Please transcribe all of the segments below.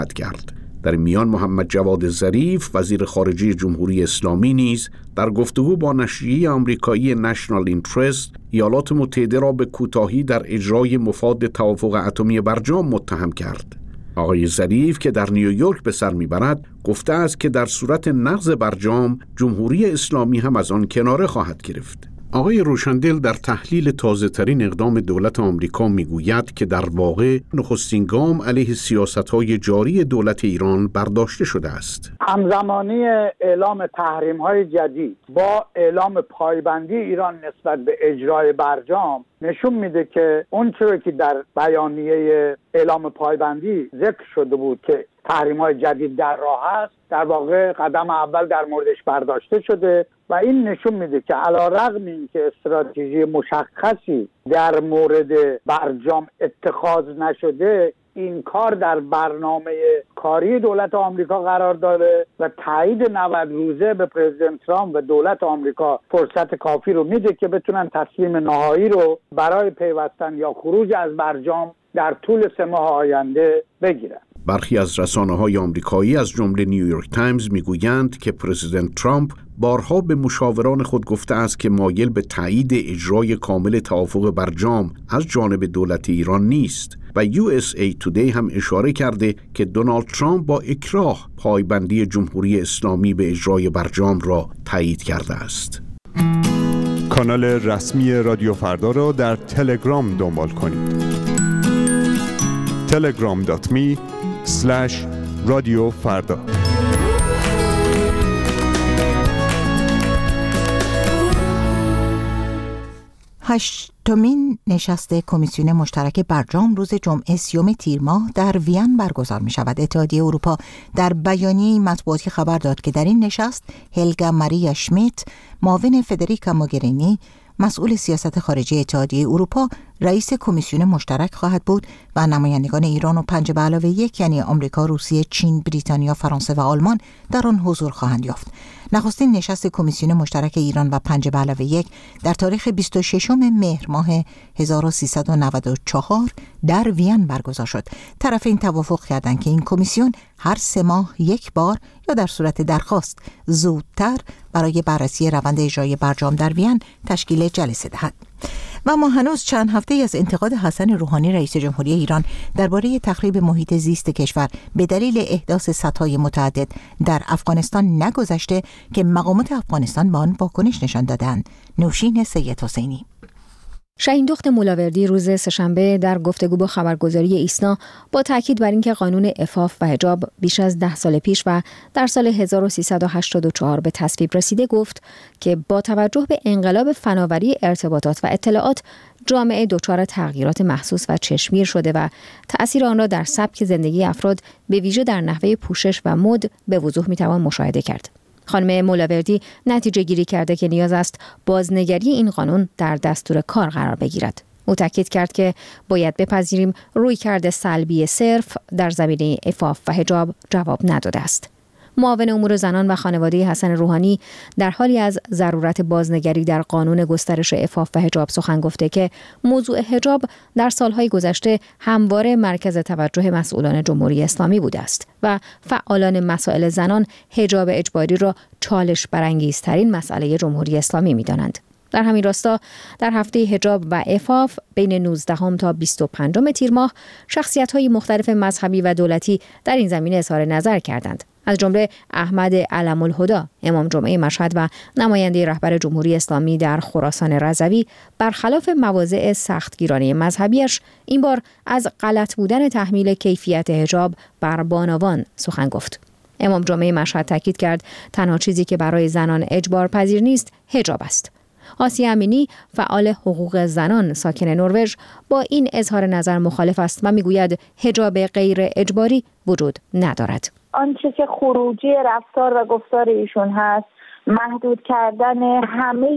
کرد. در میان محمد جواد ظریف وزیر خارجه جمهوری اسلامی نیز در گفتگو با نشریه آمریکایی نشنال اینترست ایالات متحده را به کوتاهی در اجرای مفاد توافق اتمی برجام متهم کرد. آقای ظریف که در نیویورک به سر میبرد گفته است که در صورت نقض برجام جمهوری اسلامی هم از آن کناره خواهد گرفت. آقای روشندل در تحلیل تازه‌ترین اقدام دولت آمریکا میگوید که در واقع نخستین گام علیه سیاست‌های جاری دولت ایران برداشته شده است. همزمانی اعلام تحریم‌های جدید با اعلام پایبندی ایران نسبت به اجرای برجام نشون میده که اون چیزی که در بیانیه اعلام پایبندی ذکر شده بود که تحریم‌های جدید در راه است، در واقع قدم اول در موردش برداشته شده و این نشون میده که علیرغم اینکه استراتژی مشخصی در مورد برجام اتخاذ نشده، این کار در برنامه کاری دولت آمریکا قرار داره و تایید 90 روزه به پرزیدنت ترامپ و دولت آمریکا فرصت کافی رو میده که بتونن تصمیم نهایی رو برای پیوستن یا خروج از برجام در طول 3 ماه آینده بگیرن. برخی از رسانه‌های آمریکایی از جمله نیویورک تایمز میگویند که پرزیدنت ترامپ بارها به مشاوران خود گفته است که مایل به تایید اجرای کامل توافق برجام از جانب دولت ایران نیست و USA Today هم اشاره کرده که دونالد ترامپ با اکراه پایبندی جمهوری اسلامی به اجرای برجام را تایید کرده است. کانال رسمی رادیو فردا را در تلگرام دنبال کنید. telegram.me/رادیو فردا. هشتمین نشست کمیسیون مشترک برجام روز جمعه 30 تیر ماه در وین برگزار می شود. اتحادیه اروپا در بیانیه مطبوعاتی خبر داد که در این نشست هلگا ماریا شمیت، معاون فدریکا موگرینی، مسئول سیاست خارجی اتحادیه اروپا، رئیس کمیسیون مشترک خواهد بود و نمایندگان ایران و 5+1 یعنی آمریکا، روسیه، چین، بریتانیا، فرانسه و آلمان در آن حضور خواهند یافت. نخستین نشست کمیسیون مشترک ایران و 5+1 در تاریخ 26 مهر ماه 1394 در وین برگزار شد. طرفین توافق کردند که این کمیسیون هر 3 ماه یک بار یا در صورت درخواست زودتر برای بررسی روند اجرای برجام در وین تشکیل جلسه دهد. و ما هنوز چند هفته از انتقاد حسن روحانی رئیس جمهوری ایران درباره تخریب محیط زیست کشور به دلیل احداث سدهای متعدد در افغانستان نگذشته که مقامات افغانستان به آن واکنش نشان دادند. نوشین سید حسینی. شاهین دخت مولاوردی روز سه‌شنبه در گفتگو با خبرگزاری ایسنا با تاکید بر اینکه قانون عفاف و حجاب بیش از 10 سال پیش و در سال 1384 به تصویب رسیده گفت که با توجه به انقلاب فناوری ارتباطات و اطلاعات جامعه دچار تغییرات محسوس و چشمگیر شده و تأثیر آن را در سبک زندگی افراد به ویژه در نحوه پوشش و مد به وضوح میتوان مشاهده کرد. خانم مولاوردی نتیجه گیری کرده که نیاز است بازنگری این قانون در دستور کار قرار بگیرد. او تاکید کرد که باید بپذیریم رویکرد سلبی صرف در زمینه عفاف و حجاب جواب نداده است. معاون امور زنان و خانواده حسن روحانی در حالی از ضرورت بازنگری در قانون گسترش عفاف و حجاب سخن گفته که موضوع حجاب در سالهای گذشته همواره مرکز توجه مسئولان جمهوری اسلامی بوده است و فعالان مسائل زنان حجاب اجباری را چالش برانگیزترین مسئله جمهوری اسلامی می‌دانند. در همین راستا در هفته حجاب و عفاف بین 19 تا 25 تیر ماه شخصیت‌های مختلف مذهبی و دولتی در این زمینه اظهار نظر کردند. از جمله احمد علم الهدی، امام جمعه مشهد و نماینده رهبر جمهوری اسلامی در خراسان رضوی، برخلاف مواضع سختگیرانه مذهبیش این بار از غلط بودن تحمیل کیفیت حجاب بر بانوان سخن گفت. امام جمعه مشهد تاکید کرد تنها چیزی که برای زنان اجبار پذیر نیست حجاب است. آسیه امینی، فعال حقوق زنان ساکن نروژ، با این اظهار نظر مخالف است و میگوید حجاب غیر اجباری وجود ندارد. آنچه که خروجی رفتار و گفتار ایشون هست، محدود کردن همه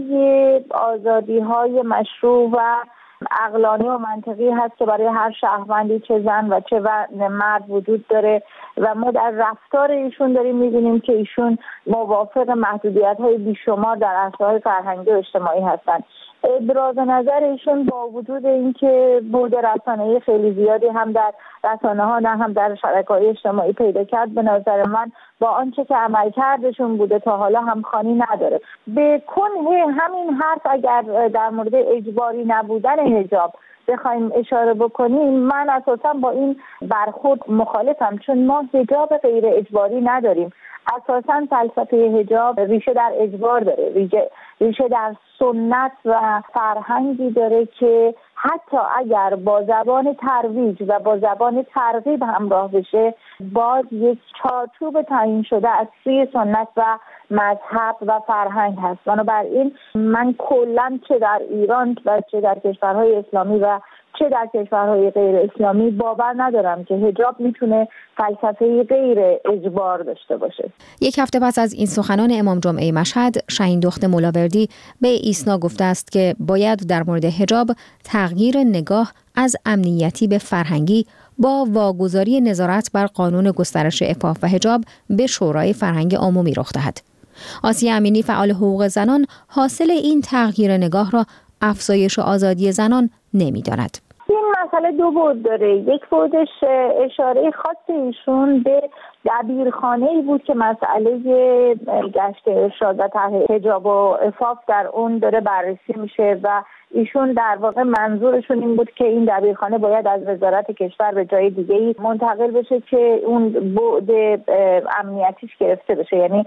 آزادی‌های مشروع و عقلانی و منطقی هست که برای هر شهروندی چه زن و چه مرد وجود داره و ما در رفتار ایشون داریم می‌بینیم که ایشون موافق محدودیت‌های بیشمار در عرصه‌های فرهنگی و اجتماعی هستند. ابراز نظر ایشون با وجود اینکه بود رسانه‌ای خیلی زیادی هم در رسانه‌ها نه هم در شبکه‌های اجتماعی پیدا کرد، به نظر من با آنچه که عملکردشون بوده تا حالا همخوانی نداره. به کنه همین حرف اگر در مورد اجباری نبودن حجاب بخوایم اشاره بکنیم، من اساسا با این برخورد مخالفم، چون ما حجاب غیر اجباری نداریم. اساسا فلسفه حجاب ریشه در اجبار داره، ریشه در سنت و فرهنگی داره که حتی اگر با زبان ترویج و با زبان ترغیب همراه بشه، باز یک چارچوب تعیین شده از سوی سنت و مذهب و فرهنگ هست. بنابراین من کلاً چه در ایران و چه در کشورهای اسلامی و چه در کشورهای غیر اسلامی باور ندارم که حجاب میتونه فلسفه غیر اجبار داشته باشه. یک هفته پس از این سخنان امام جمعه مشهد، شهین-دخت مولاوردی به ایسنا گفته است که باید در مورد حجاب تغییر نگاه از امنیتی به فرهنگی با واگذاری نظارت بر قانون گسترش عفاف و حجاب به شورای فرهنگ عمومی رخ دهد. آسیه امینی، فعال حقوق زنان، حاصل این تغییر نگاه را افزایش آزادی زنان نمی‌داند. این مسئله دو بعد داره. یک بعدش اشاره خاص ایشون به دبیرخانه‌ای بود که مسئله گشت ارشاد و طرح حجاب و عفاف در اون داره بررسی میشه و ایشون در واقع منظورشون این بود که این دبیرخانه باید از وزارت کشور به جای دیگه‌ای منتقل بشه که اون بعد امنیتیش گرفته بشه، یعنی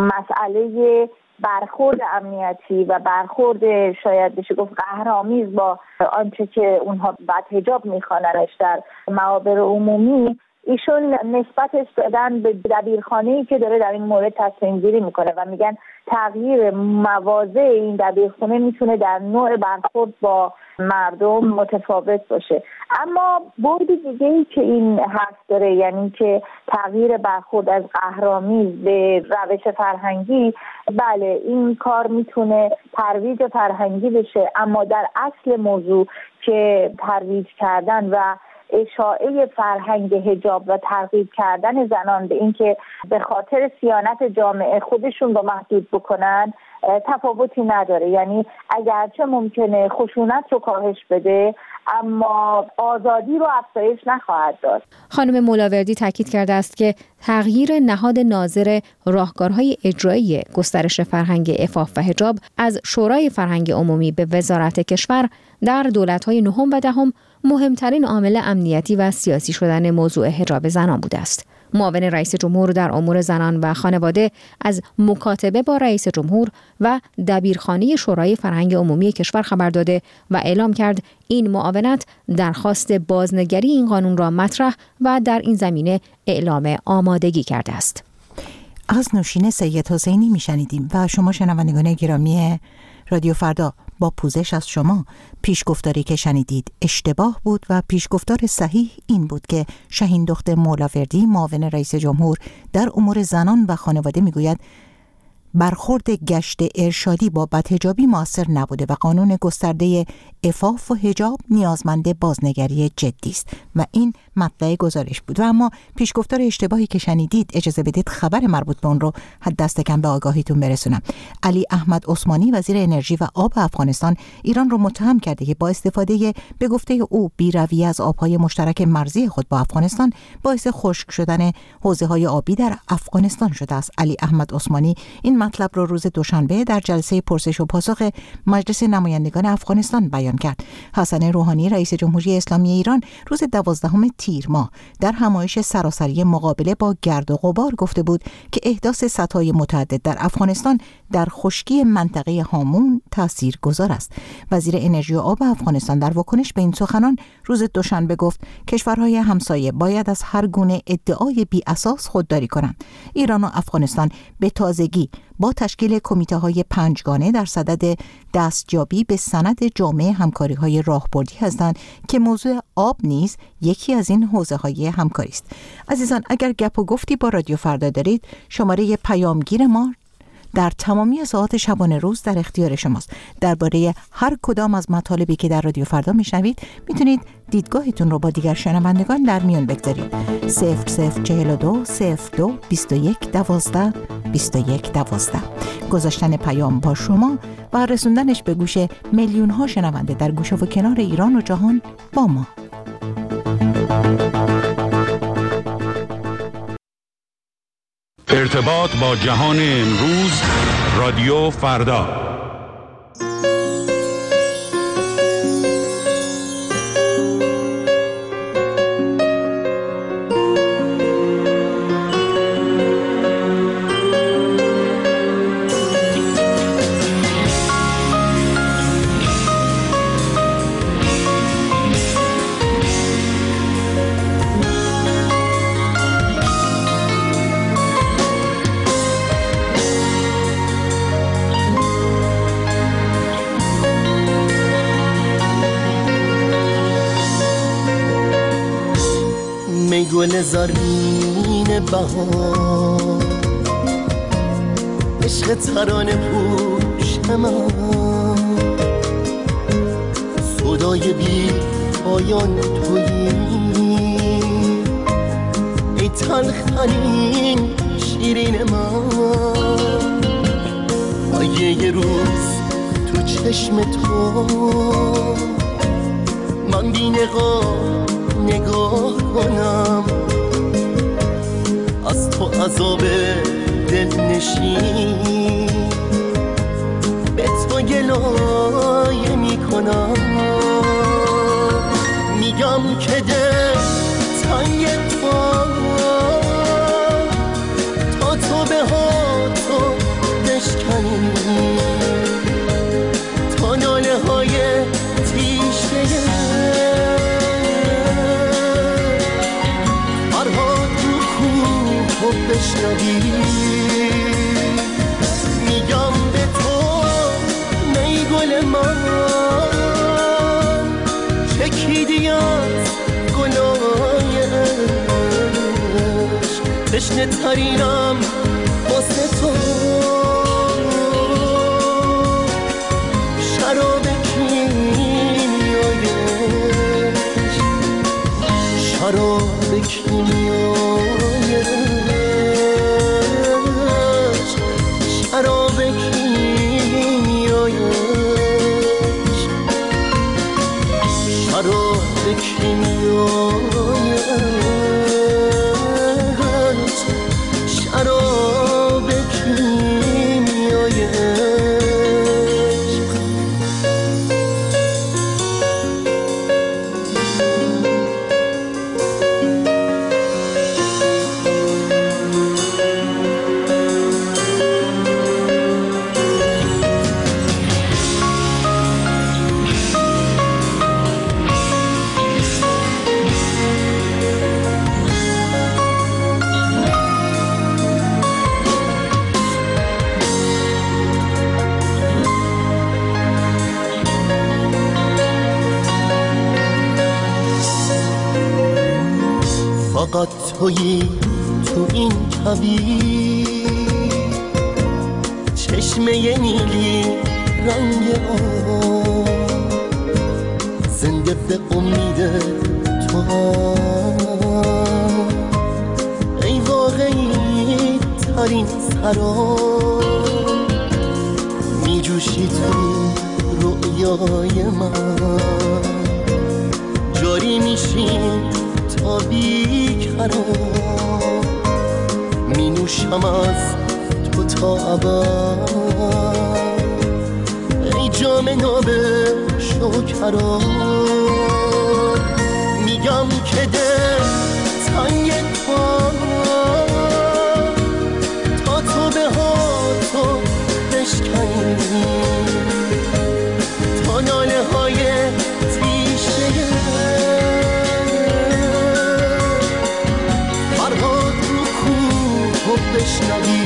مسئله برخورد امنیتی و برخورد شاید بشه گفت قهرآمیز با آنچه که اونها بعد حجاب میخواننش در معابر عمومی، ایشون نسبتش دادن به دبیرخانه‌ای که داره در این مورد تصمیم گیری میکنه و میگن تغییر مواضع این دبیرخانه میتونه در نوع برخورد با مردم متفاوت باشه. اما بعد دیگه‌ای که این حرف داره، یعنی که تغییر برخورد از قهرآمیز به روش فرهنگی، بله این کار میتونه ترویج فرهنگی بشه، اما در اصل موضوع که ترویج کردن و اشاعه فرهنگ حجاب و ترغیب کردن زنان به اینکه به خاطر صیانت جامعه خودشون رو محدود بکنن تفاوتی نداره. یعنی اگرچه ممکنه خشونت رو کاهش بده، اما آزادی رو افزایش نخواهد داد. خانم مولاوردی تاکید کرده است که تغییر نهاد ناظر راهکارهای اجرایی گسترش فرهنگ عفاف و حجاب از شورای فرهنگ عمومی به وزارت کشور در دولت‌های نهم و دهم مهمترین عامل امنیتی و سیاسی شدن موضوع حجاب زنان بوده است. معاون رئیس جمهور در امور زنان و خانواده از مکاتبه با رئیس جمهور و دبیرخانه شورای فرهنگ عمومی کشور خبر داده و اعلام کرد این معاونت درخواست بازنگری این قانون را مطرح و در این زمینه اعلام آمادگی کرده است. از نوشین سید حسینی میشنیدیم و شما شنوندگان گرامی رادیو فردا، با پوزش از شما، پیشگفتاری که شنیدید اشتباه بود و پیشگفتار صحیح این بود که شهین-دخت مولاوردی، معاون رئیس جمهور در امور زنان و خانواده، میگوید برخورد گشت ارشادی با بدحجابی مؤثر نبوده و قانون گسترده عفاف و حجاب نیازمند بازنگری جدی است و این مطلع گزارش بود. و اما پیشگفتار اشتباهی که شنیدید، اجازه بدید خبر مربوط به اون رو دست کم به آگاهیتون برسونم. علی احمد عثمانی، وزیر انرژی و آب افغانستان، ایران رو متهم کرده که با استفاده به گفته او بی‌رویه از آبهای مشترک مرزی خود با افغانستان باعث خشک شدن حوزه‌های آبی در افغانستان شده است. علی احمد عثمانی این مطلب رو روز دوشنبه در جلسه پرسش و پاسخ مجلس نمایندگان افغانستان بیان کرد. حسن روحانی، رئیس جمهوری اسلامی ایران، روز 12 تیر ماه در همایش سراسری مقابله با گرد و غبار گفته بود که احداث سدهای متعدد در افغانستان در خشکی منطقه هامون تاثیرگذار است. وزیر انرژی و آب افغانستان در واکنش به این سخنان روز دوشنبه گفت کشورهای همسایه باید از هر گونه ادعای بی اساس خودداری کنند. ایران و افغانستان به تازگی با تشکیل کمیته‌های پنجگانه در صدد دستیابی به سند جامع همکاری‌های راهبردی هستند که موضوع آب نیز یکی از این حوزه‌های همکاری است. عزیزان، اگر گپ و گفتی با رادیو فردا دارید، شماره پیامگیر ما در تمامی ساعات شبانه روز در اختیار شماست. درباره هر کدام از مطالبی که در رادیو فردا میشنوید میتونید دیدگاهتون رو با دیگر شنوندگان در میان بگذارید. 0042 02 21 12 2112. گذاشتن پیام با شما و رسوندنش به گوش میلیون ها شنونده در گوشه و کنار ایران و جهان با ما. ارتباط با جهان امروز، رادیو فردا. گل زرین بهار، عشق ترانه پوش من، صدای بی پایان تویی، ای تلخترین شیرین من. اگه یه روز تو چشم تو من بی نگاه کنم، از تو عذاب دل نشین به تو گلایه میکنم. میگم که دل تنگ تا تو به ها تو بشکنی، تا ناله های تیشه بشنوی. میگم به تو ای گل من، چکیدی از گلای عشق، تشنه ترینم واسه تو. شراب کیمیای عشق، شراب کیمیای عشق، شراب کیمیای عشق، شراب کیمیای عشق، شراب کیمیای عشق. فقط تویی تو این کویر، چشمه نیلی رنگ آب، زنده به امید تو ای واقعی ترین سراب. میجوشی تو رویای من، جاری میشی تا بی‌قرار، می نوشم از تو تا ابد ای جام ناب شکرا. میگم که دل تنگ تا تو به ها تو بشکنی، تا ناله های تیشه بشنوی.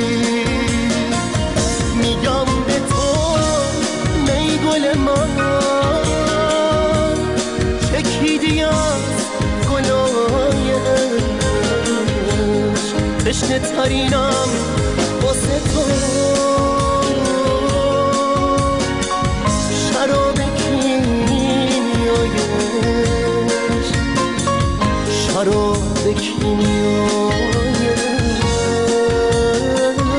میگم به تو ای گل من، چکیدی از گلای عشق، تشنه ترینم واسه تو. شراب کیمیای عشق، شراب کیمیای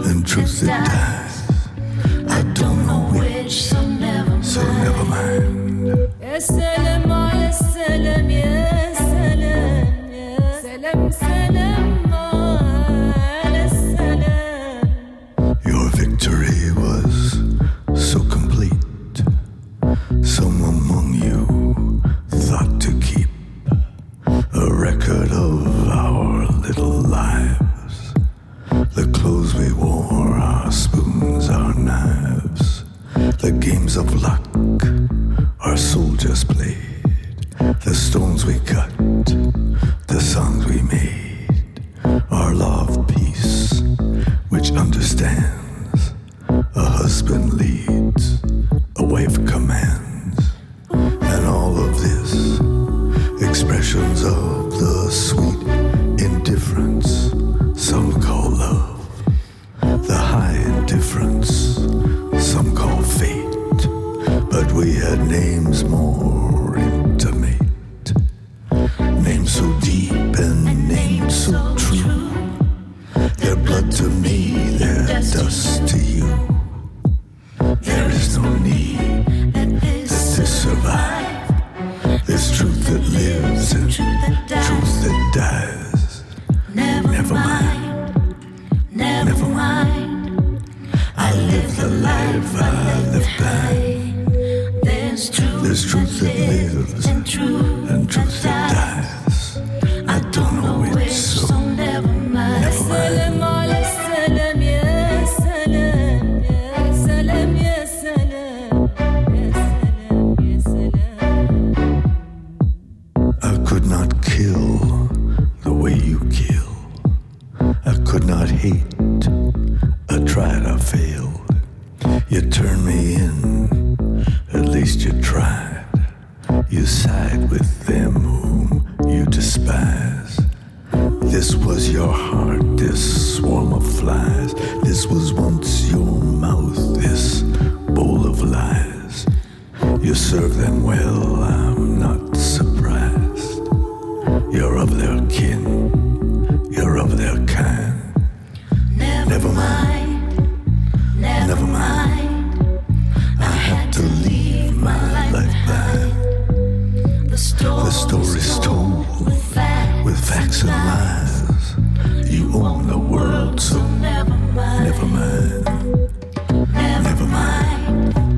and truth that dies. I don't know which, so never mind. Your victory was so complete. Some among you thought to keep a record of our little lives. The clothes we wore, our spoons, our knives, the games of luck our soldiers played, the stones we cut, the songs we made, our law of peace, which understands a husband leads, a wife commands, and all of this, expressions of the sweet indifference some call love, the high indifference some call fate, but we had names more intimate, names so deep and names so true. Their blood to me, their dust to you. There is no need that this survive. There's truth that lives and truth that dies. Never mind, never mind. I live the life I live by. There's truth that lives and truth that dies. I don't know which, so never mind. I could not kill the way you kill. I could not hate. I tried, I failed. You turned me in. At least you tried. You side with them whom you despise. This was your heart, this swarm of flies. This was once your mouth, this bowl of lies. You serve them well, I'm not surprised. You're of their kin, you're of their kind. Never mind, never mind. I had to leave my life behind. The story's told with facts and lies. You own the world, so never mind. Never mind, never mind.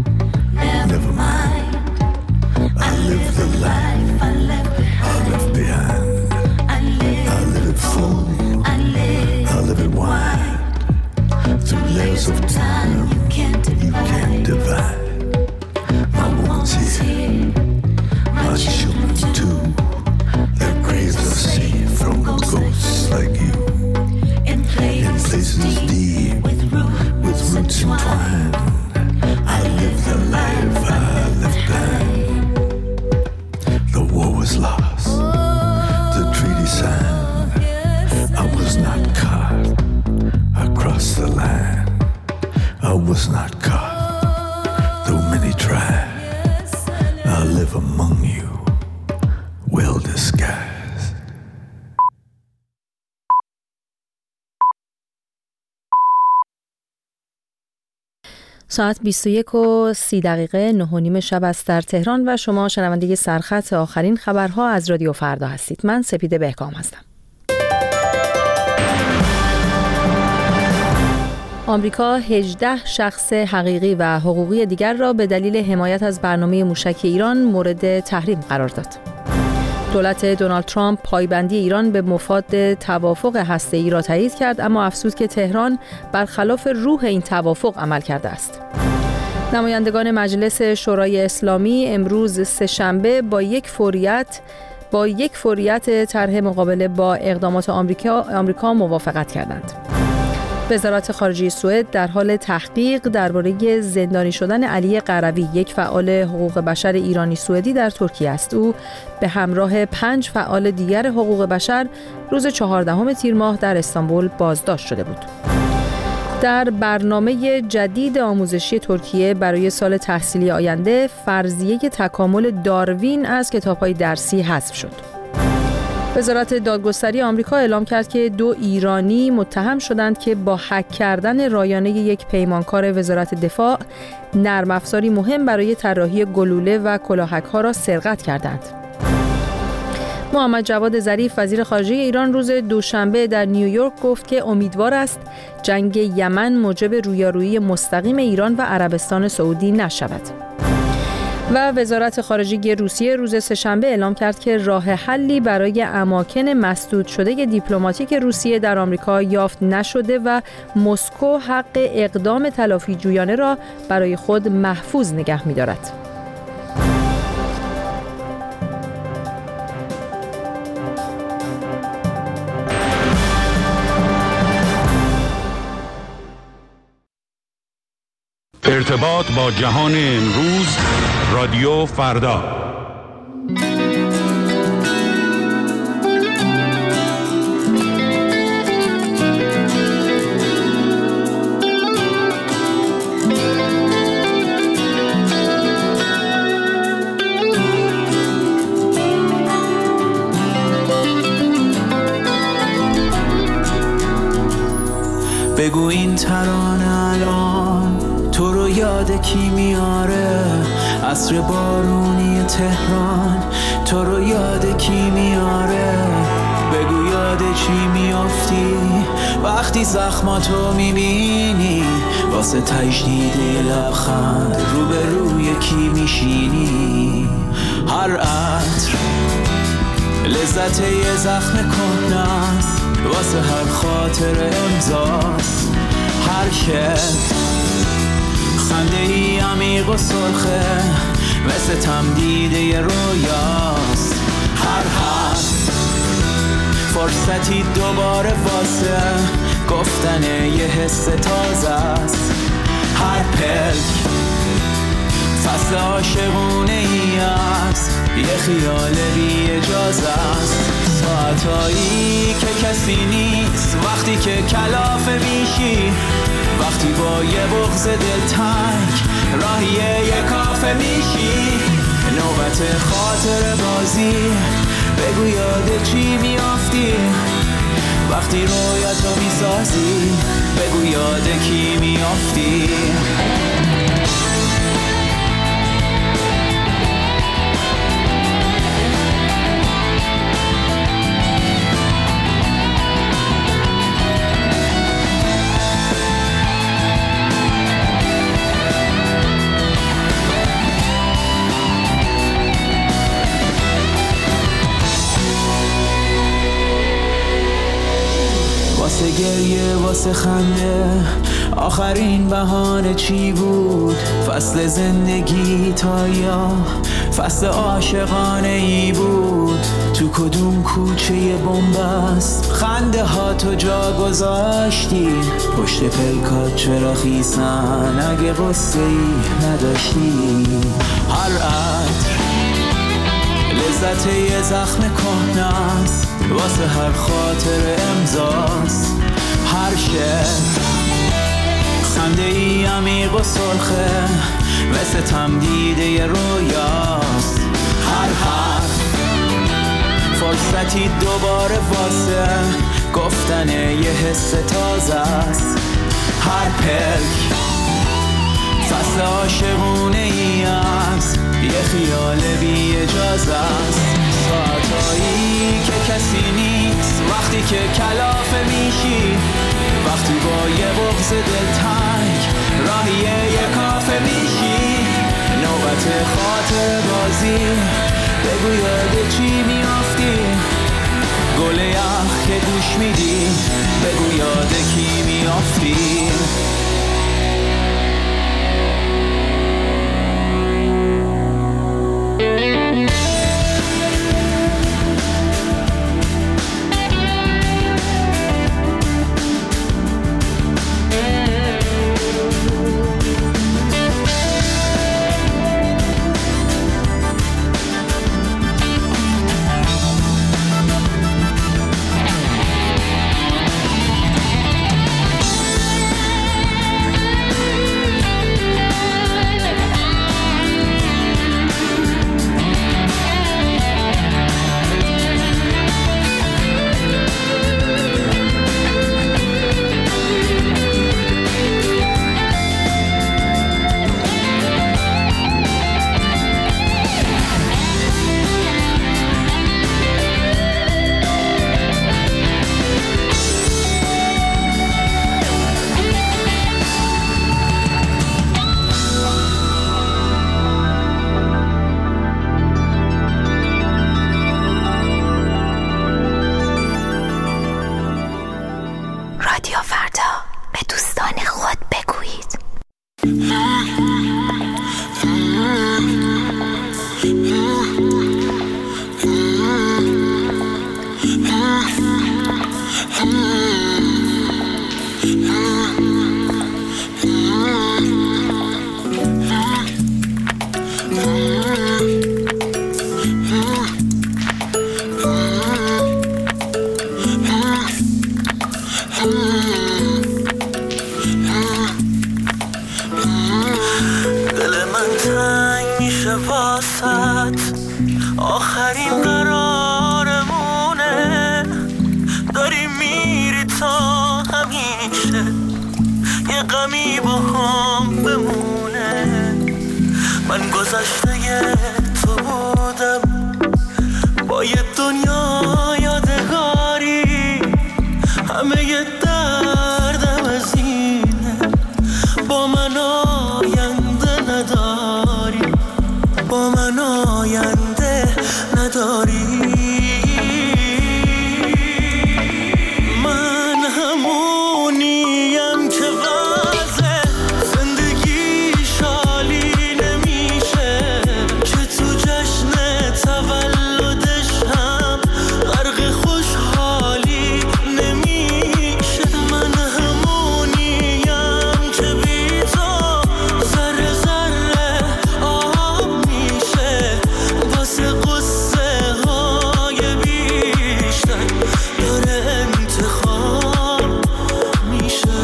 I live the life I left behind. I live it full, I live it wide. Through layers of time you can't divide. My woman's here, my children too. Their graves are safe from ghosts like you. In places deep, with roots entwined. I live the life I left behind. The war was lost, the treaty signed. I was not caught across the line. I was not caught, though many tried. I live among you, well disguised. ساعت 21:30 9:30 شب است در تهران و شما شنونده سرخط آخرین خبرها از رادیو فردا هستید. من سپیده بهکام هستم. آمریکا 18 شخص حقیقی و حقوقی دیگر را به دلیل حمایت از برنامه موشک ایران مورد تحریم قرار داد. دولت دونالد ترامپ پایبندی ایران به مفاد توافق هسته‌ای را تایید کرد، اما افزود که تهران برخلاف روح این توافق عمل کرده است. نمایندگان مجلس شورای اسلامی امروز سه‌شنبه با یک فوریت طرح مقابله با اقدامات آمریکا موافقت کردند. وزارت خارجه سوئد در حال تحقیق درباره زندانی شدن علی قروی، یک فعال حقوق بشر ایرانی سوئدی در ترکیه است. او به همراه 5 فعال دیگر حقوق بشر روز 14 تیر ماه در استانبول بازداشت شده بود. در برنامه جدید آموزشی ترکیه برای سال تحصیلی آینده، فرضیه تکامل داروین از کتاب‌های درسی حذف شد. وزارت دادگستری آمریکا اعلام کرد که 2 ایرانی متهم شدند که با هک کردن رایانه یک پیمانکار وزارت دفاع نرم افزاری مهم برای طراحی گلوله و کلاهک‌ها را سرقت کردند. محمد جواد ظریف وزیر خارجه ایران روز دوشنبه در نیویورک گفت که امیدوار است جنگ یمن موجب رویارویی مستقیم ایران و عربستان سعودی نشود. و وزارت خارجه روسیه روز سه‌شنبه اعلام کرد که راه حلی برای اماکن مسدود شده دیپلماتیک روسیه در آمریکا یافت نشده و مسکو حق اقدام تلافی جویانه را برای خود محفوظ نگه می‌دارد. ارتباط با جهان امروز، رادیو فردا. بگو این ترانه الان تو رو یاد کی میاره؟ عصر بارونی تهران تو رو یاد کی میاره؟ بگو یاد چی میافتی وقتی زخماتو میبینی؟ واسه تجدید لبخند رو به روی کی میشینی؟ هر عطر لذت یه زخم کهنه‌ست، واسه هر خاطر امضاست. هر کس خنده ای عمیق و سرخه مثل تمدید یه رویاست. هر حرف فرصتی دوباره واسه گفتن یه حس تازه است. هر پلک فصل عاشقونه ای است، یه خیال بی اجازه است. ساعتایی که کسی نیست وقتی که کلافه میشی، وقتی با یه بغض دلتنگ راهی یه کافه میشی. نوبت خاطر بازی بگو یاد چی میافتی وقتی رویاتو میسازی؟ بگو یاد کی میافتی؟ واسه گریه واسه خنده آخرین بهانه چی بود؟ فصل زندگی تا یا فصل عاشقانه ای بود؟ تو کدوم کوچه بنبست خنده ها تو جا گذاشتی؟ پشت پلکات چرا خیسن اگه قصه ای نداشتی؟ هر عطر لذت یه زخم کهنه‌ست، واسه هر خاطر امضاست. هر شعر خنده ای عمیق و سرخه مثل تمدید یه رویاست. هر حرف فرصتی دوباره واسه گفتن یه حس تازه است. هر پلک فصل عاشقونه ای است، یه خیال بی اجازه است. ساعتایی که کسی نیست وقتی که کلافه میشی، وقتی با یه بغض دلتنگ راهی یه کافه میشی. نوبت خاطر بازی بگو یاد چی میافتی؟ گل یخ که گوش میدی بگو یاد کی میافتی؟ واسط آخرین قرارمونه، داری میری تا همیشه یه غمی با هم بمونه. من گذشته تو بودم با یه دنیا یادگاری، همه یه دردم از اینه با من آینده نداری، با من آینده نداری. من همونیم که وضع زندگی شالی نمیشه، که تو جشن تولدش هم غرق خوشحالی نمیشه. من همونیم که بی تو ذره ذره آب میشه، واسه قصه های بیشتر داره انتخاب میشه.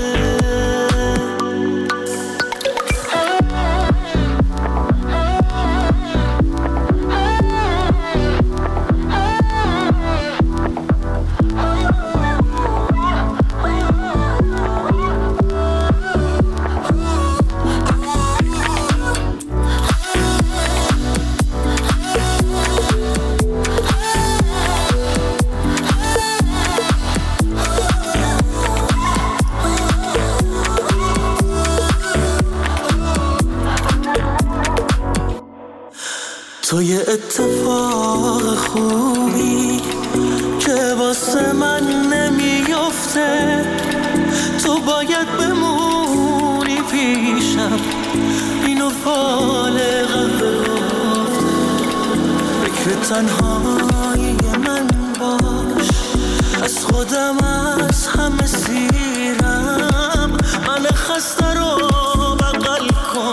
تو یه اتفاق خوبی که واسه من نمیفته، تو باید بمونی پیشم، اینو فالقم بگفته. فکر تنهایی من باش، از خودم از همه سیرم، من خسته رو بغل کن،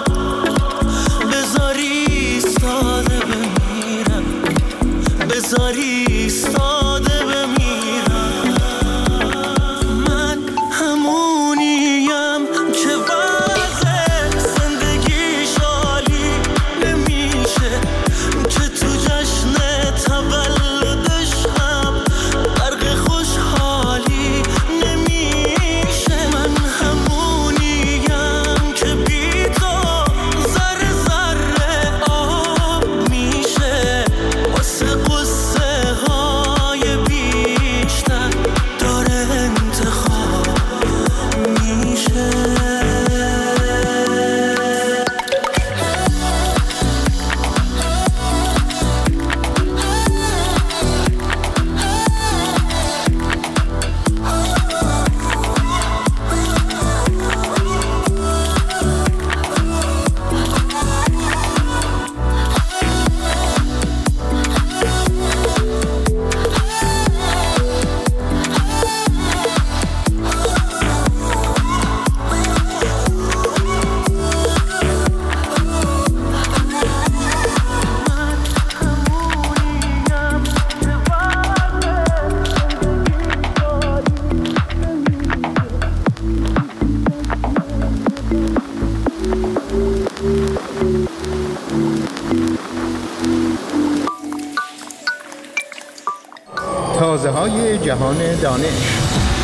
بذاری ایستاده بمیرم، بذاری ایستاده بمیرم. من همونیم که وضع زندگی شالی نمیشه، که تو جشن تولدش هم غرق خوشحالی نمیشه. من همونیم که بی تو ذره ذره آب میشه، واسه قصه های بیشتر داره انتخاب میشه. تازه‌های جهان دانش.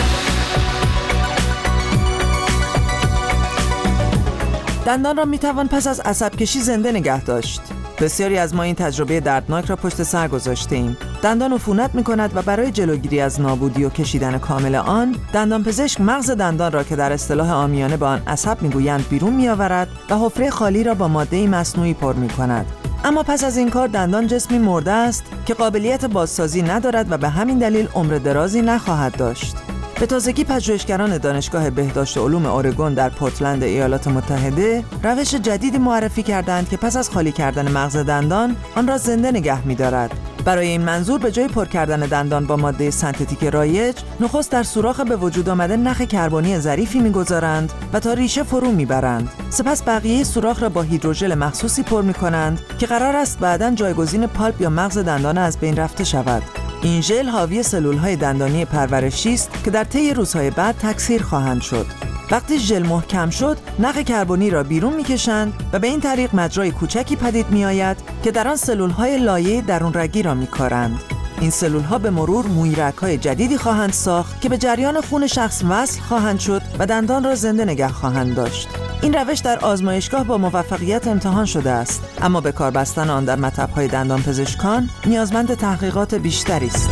دندان را میتوان پس از عصب کشی زنده نگه داشت. بسیاری از ما این تجربه دردناک را پشت سر گذاشته ایم. دندان عفونت می‌کند و برای جلوگیری از نابودی و کشیدن کامل آن، دندانپزشک مغز دندان را که در اصطلاح عامیانه به آن عصب می‌گویند بیرون می‌آورد و حفره خالی را با ماده مصنوعی پر می‌کند. اما پس از این کار دندان جسمی مرده است که قابلیت بازسازی ندارد و به همین دلیل عمر درازی نخواهد داشت. به تازگی پژوهشگران دانشگاه بهداشت علوم اورگون در پورتلند ایالات متحده روش جدیدی معرفی کردند که پس از خالی کردن مغز دندان آن را زنده نگه می‌دارد. برای این منظور به جای پر کردن دندان با ماده سنتتیک رایج، نخست در سوراخ به وجود آمده نخ کربنی ظریفی می‌گذارند و تا ریشه فرو می‌برند. سپس بقیه سوراخ را با هیدروژل مخصوصی پر می‌کنند که قرار است بعداً جایگزین پالپ یا مغز دندان از بین رفته شود. این ژل حاوی سلول‌های دندانی پرورشی است که در طی روزهای بعد تکثیر خواهند شد. وقتی ژل محکم شد، نخ کربنی را بیرون می‌کشند و به این طریق مجرای کوچکی پدید می‌آید که در آن سلول‌های لایه درون رگی را می‌کارند. این سلول‌ها به مرور مویرگ‌های جدیدی خواهند ساخت که به جریان خون شخص وصل خواهند شد و دندان را زنده نگه خواهند داشت. این روش در آزمایشگاه با موفقیت امتحان شده است، اما به کار بستن آن در مطب‌های دندانپزشکان نیازمند تحقیقات بیشتری است.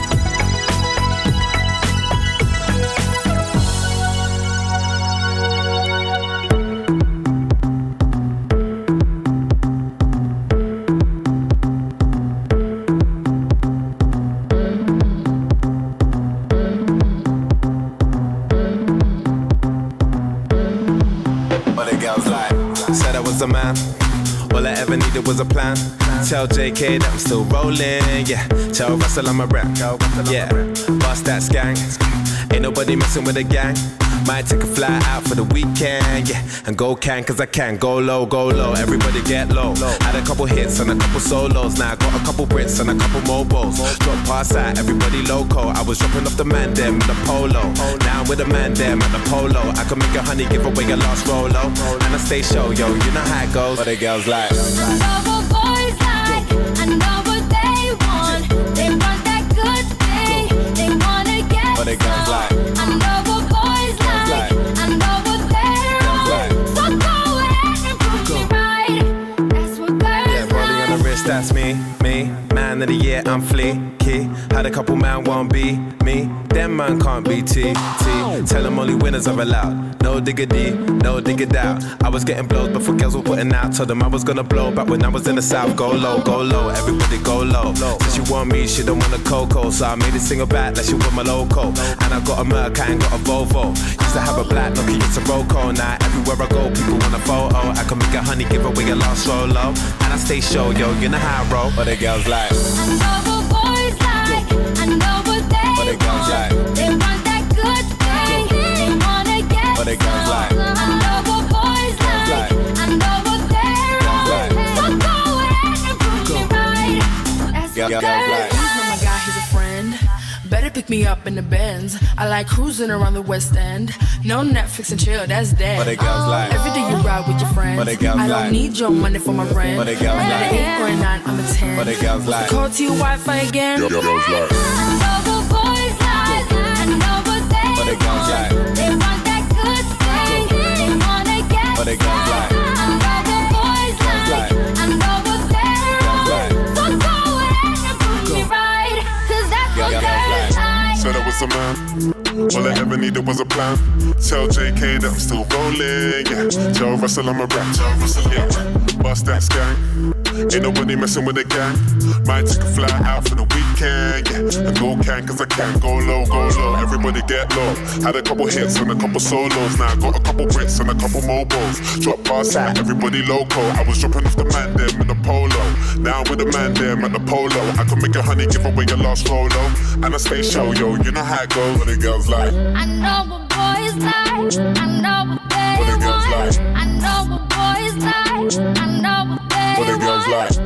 A man, all I ever needed was a plan. Tell JK that I'm still rolling, yeah. Tell Russell I'm a rap, yeah. Bust that gang, ain't nobody messing with the gang. Might take a fly out for the weekend, yeah. And go can, cause I can. Go low, everybody get low. Had a couple hits and a couple solos. Now I got a couple Brits and a couple mobiles. Drop past out, everybody loco. I was dropping off the man them in the polo. Now I'm with the man them at the polo. I can make a honey give away your last Rolo. And I stay show, yo, you know how it goes. What the girls like? I know what boys like, I know what they want. They want that good thing, they wanna get what the girls like? I know what boys like, I know what they're on. So go ahead and prove me right. That's what girls yeah, rolling on the wrist, that's me. Man of the year, I'm fleeky. Had a couple man won't be me. Them man can't be T. Tell them only winners are allowed. No diggity, no diggity out. I was getting blows before girls were putting out. Told them I was gonna blow back when I was in the south. Go low, everybody go low. Said she want me, she don't want a Coco. So I made it single back like she want my loco. And I got a Merc, I ain't got a Volvo. Used to have a black Nokia, it's a Roco. Now everywhere I go, people want a photo. I can make a honey, give away a last Rolo. And I stay show, yo, you know how I roll. What the girls like? I know what boys like, I know what they want. They want that good thing, they wanna get what the girls like? I know what boys like, I know what they're on. So go ahead and prove me right. That's what girls like. He's not my guy, he's a friend. Better pick me up in the Benz. I like cruising around the West End. No Netflix and chill, that's dead. What the girls like? Every day you ride with your friends. What the girls I don't like? need your money for my rent. What the girls I'm like? at an 8 or a 9, I'm a 10. What the girls like? Call to your Wi-Fi again. Girls like? I know what boys like, I know what they What the girls like? They want that good thing, they wanna get What the girls like? I know what boys like, I know what they're on. So go ahead and prove me right, cause that's what girls like. Said I was a man, all I ever needed was a plan. Tell JK that I'm still rolling, yeah. Tell Russell I'm a rap, yeah. Bust that gang, ain't nobody messing with the gang. Might take a fly out for the weekend, yeah. And go can, cause I can. Go low, everybody get low. Had a couple hits and a couple solos. Now I got a couple Brits and a couple mobiles. Drop past out, everybody loco. I was dropping off the man them in the polo. Now I'm with the man them at the polo. I can make a honey, give away your last Rolo. And I stay show, yo, you know how it goes. What the girls like? I know what boys like, I know what they What the girls want. like? I know what boys like, I know what they What the girls want. like?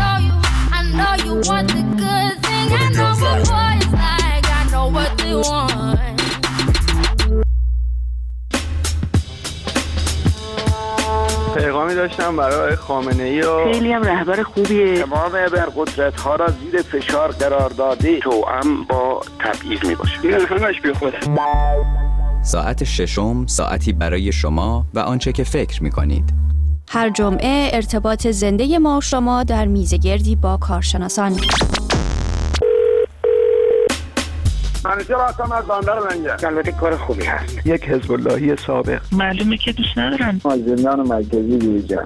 I know you want the good thing. What the I know girls what like? boys like, I know what they want. پیغامی داشتم برای خامنه‌ای و خیلی هم رهبر خوبیه. تمام ابرقدرت‌ها را زیر فشار قرار داده توأم با تبعیض میباشه. این همش بیخوده. ساعت ششم ساعتی برای شما و آنچه که فکر می‌کنید. هر جمعه ارتباط زنده ما و شما در میزگردی با کارشناسان. منیجر هستم از بندر منگه. البته کار خوبی هست. یک حزب اللهی سابق. معلومه که دوست ندارن. زندان مرکزی بیرجن.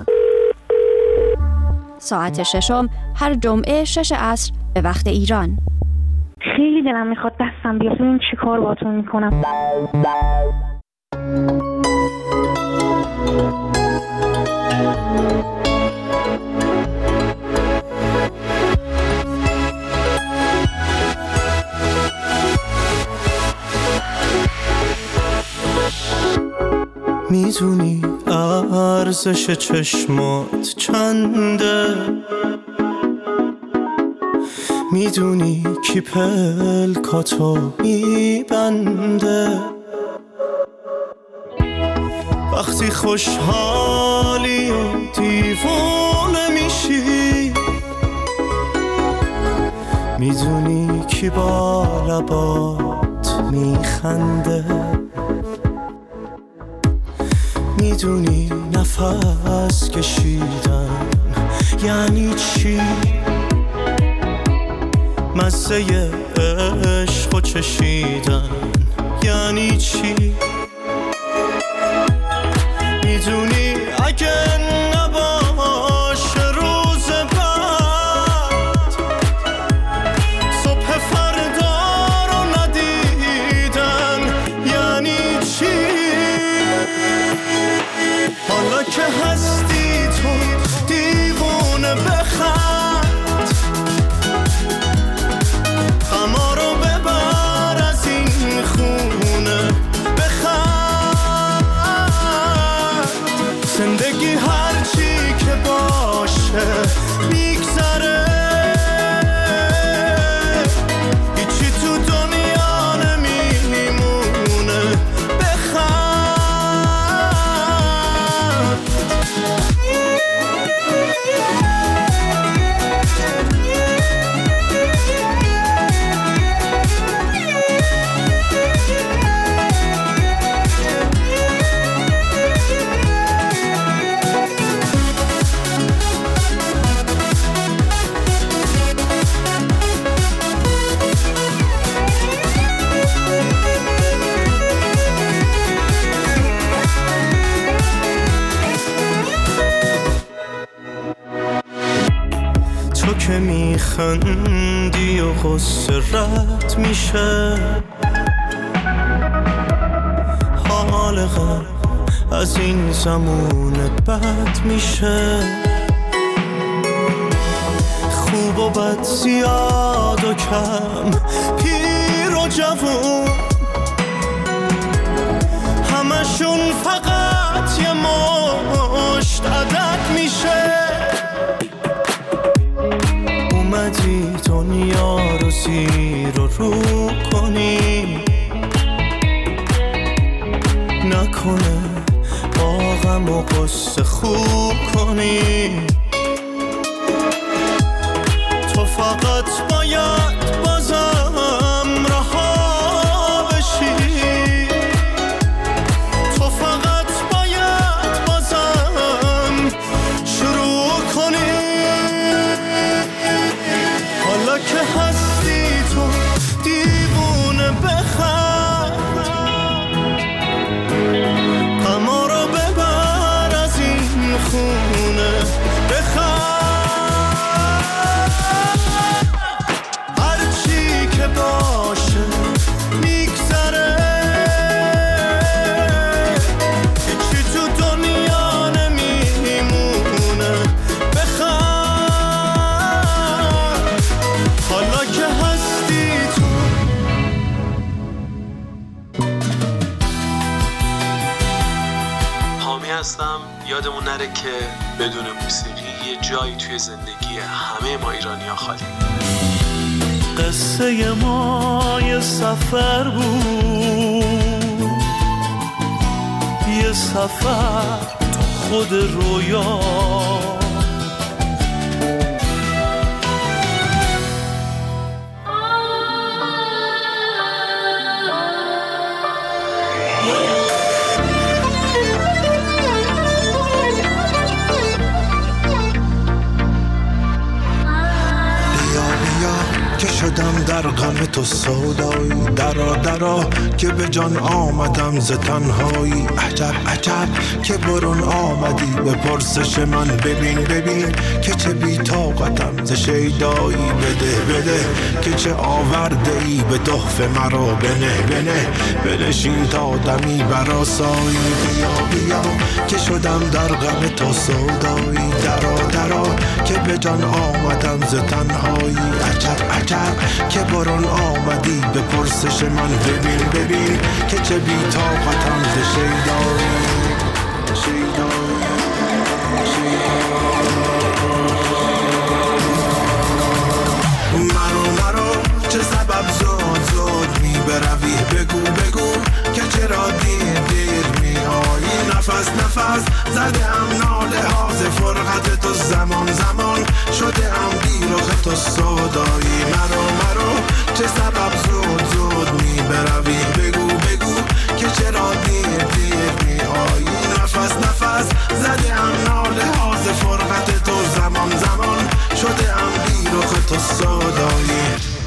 ساعت ششم هر جمعه 6 عصر به وقت ایران. خیلی دلم میخواد دستم بیاد ببینم چی کار باهاتون میکنم. میدونی ارزش چشمات چنده، میدونی کی پلکاتو میبنده، وقتی خوشحالی و دیوونه میشی، میدونی کی با لبات میخنده، میدونی نفس کشیدن یعنی چی، مزه عشق و چشیدن یعنی چی، میدونی اگه نباشه روز بعد، صبح فردا رو ندیدن یعنی چی، حالا که هستی تو دیوونه بخند، غما رو ببر از این خونه بخند، زندگی هرچی که باشه میگذره، هیچی تو دنیا نمیمونه بخند. تو که میخندی و غصه رد میشه، حال غم از این زمون بد میشه، خوب و بد زیاد و کم پیر و جوون، همشون فقط یه مشت عدد میشه، اومدی دنیا رو زیر و رو کنی، نکنه با غم و غصه خوب کنی، تو فقط باید بازم رها بشی، تو فقط باید بازم شروع کنی، حالا که هستی تو دیوونه بخند، غما رو ببر از این خونه بخند، هرچی که باشه میگذره، هیچی تو دنیا نمیمونه بخند، حالا که هستی تو. حامی هستم. یادمون نره که بدون موسیقی یه جایی توی زندگی همه ما ایرانی‌ها خالی. قصه ما یه سفر بود، یه سفر تو خود رویا، که شدم در غم تو سودایی، درا درا که به جان آمدم ز تنهایی، عجب عجب که برون آمدی به پرسش من، ببین ببین که چه بی طاقتم ز شیدایی، بده بده که چه آورده ای به تحفه مرا، بنه بنه بنشین تا دمی برآسایی، بیا بیا که شدم در غم تو سودایی، درا درا که به جان آمدم ز تنهایی، عجب عجب که برون آمدی به پرسش من، ببین ببین که چه بی طاقتم ز شیدایی، مرو چه سبب زود می بروی، بگو بگو که چرا دیر می آیی، نفس زده ام ناله ها ز فرقت تو زمان زمان شده ام بیرخ تو سودایی مرو چه سبب زود می بروی بگو که چرا دیر می آیی نفس زده ام ناله ها ز فرقت تو زمان شده ام بیرخ تو سودایی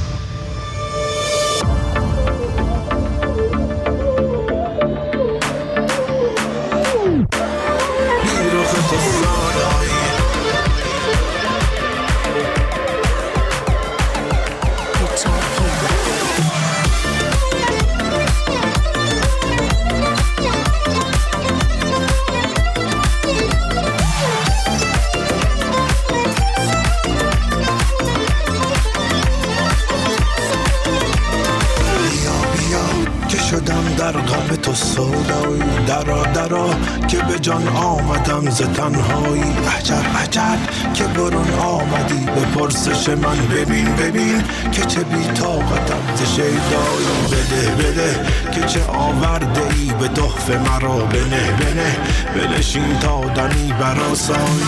در قلب تو سودایی درا که به جان آمدم ز تنهایی عجب که برون آمدی به پرسش من ببین که چه بی طاقتم ز شیدایی بده که چه آورده ای به تحفه مرا بنه بنشین تا دمی براسایی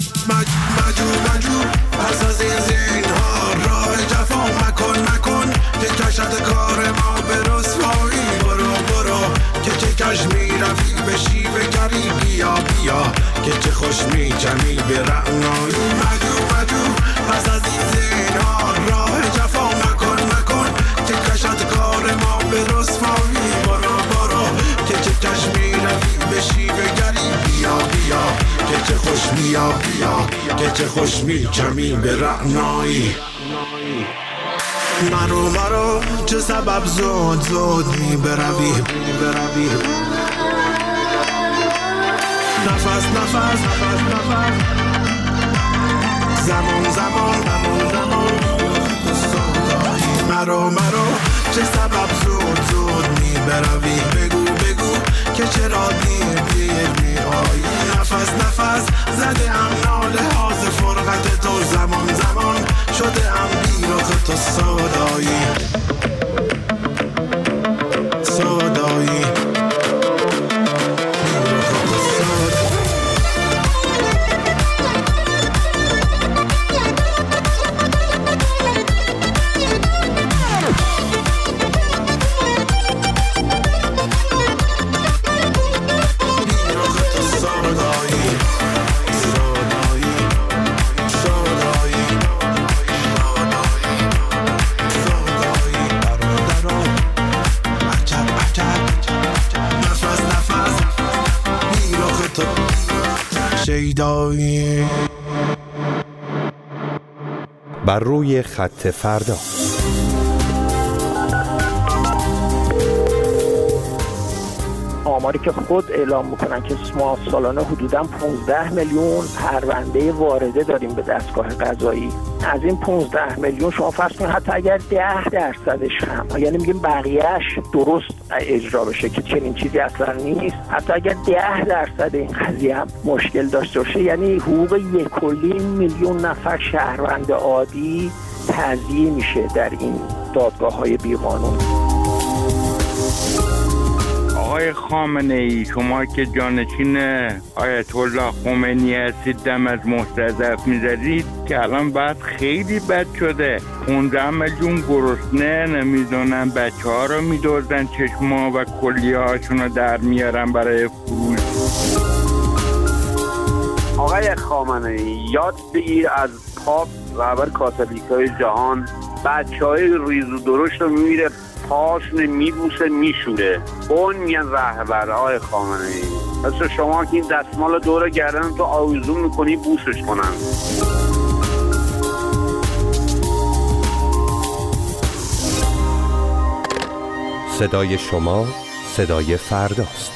مجو پس از این زینها راه جفا مکن که کشد کار ما به رسوایی برو که چه کش می رفی به شیوه گری بیا که چه خوش می جمی به رعنایی مجو پس از این زینها راه جفا مکن که کشد کار ما به رسوایی برو که چه کش می رفی به شیوه گری بیا که چه خوش که چه خوش می جمی به رعنایی مرو چه سبب زود می بروی نفس زمان مرو چه سبب زود می بروی بگو که چرا دیر می آیی نفس زده ام ناله ها ز فرقت تو زمان شده ام بیرخ تو سودایی بر روی خط فردا آماری که خود اعلام میکنن که ما سالانه حدوداً 15 میلیون پرونده وارده داریم به دستگاه قضایی. از این 15 میلیون شما فرض کنید حتی اگر 10% هم، یعنی میگیم بقیهش درست اجرا بشه که چنین چیزی اصلا نیست، حتی اگر 10% این قضیه هم مشکل داشته باشه، یعنی حقوق 1.5 میلیون نفر شهروند عادی تضییع میشه در این دادگاه‌های بیقانون. آقای خامنه‌ای، شما که جانشین آیت الله خمینی هستید، دم از مستضعف می‌زدید که الان بعد خیلی بد شده. 15 میلیون گرسنه، نمیدونن بچه‌ها رو می‌دزدن، چشما و کلیه‌هاشون رو در میارن برای فروش. آقای خامنه‌ای، یاد بگیر از پاپ رهبر کاتولیکای جهان، بچه‌های ریز و درشت رو می‌میره پاشونه میبوسه میشوره، اون میگن رهبر. آقای خامنه‌ای مثل شما که این دستمال دور گردن تو آویزون میکنی بوسش کنن. صدای شما صدای فرداست.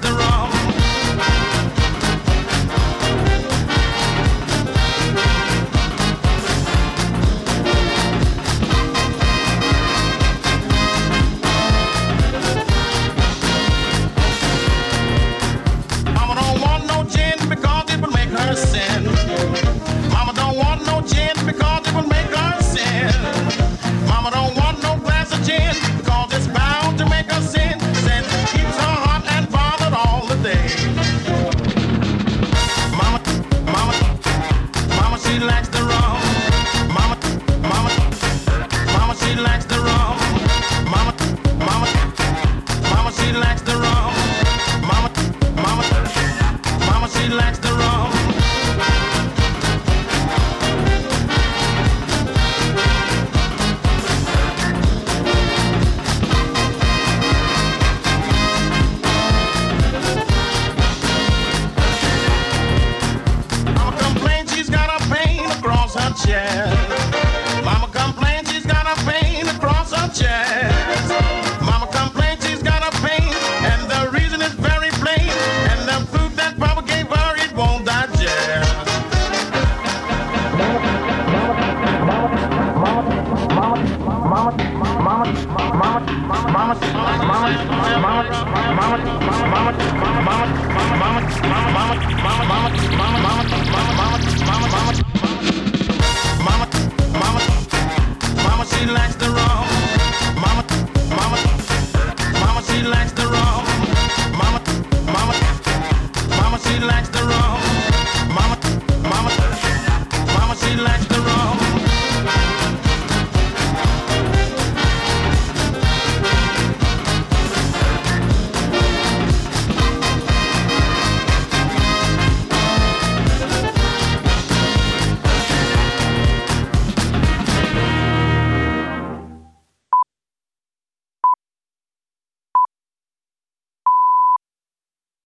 the rum. Mama don't want no gin because it will make her sin. Mama don't want no gin because it will make her sin. Mama don't want no glass of gin because it's bound to make her sin. Said it keeps her hot and bothered all the day. Mama, she likes the rum. Mama, she likes the rum. Mama, she likes the rum. Mama, she likes the rum. Mama complains she's got a pain across her chest. Mama complains she's got a pain across her chest. Mama complains she's got a pain, and the reason is very plain. And the food that Papa gave her, it won't digest.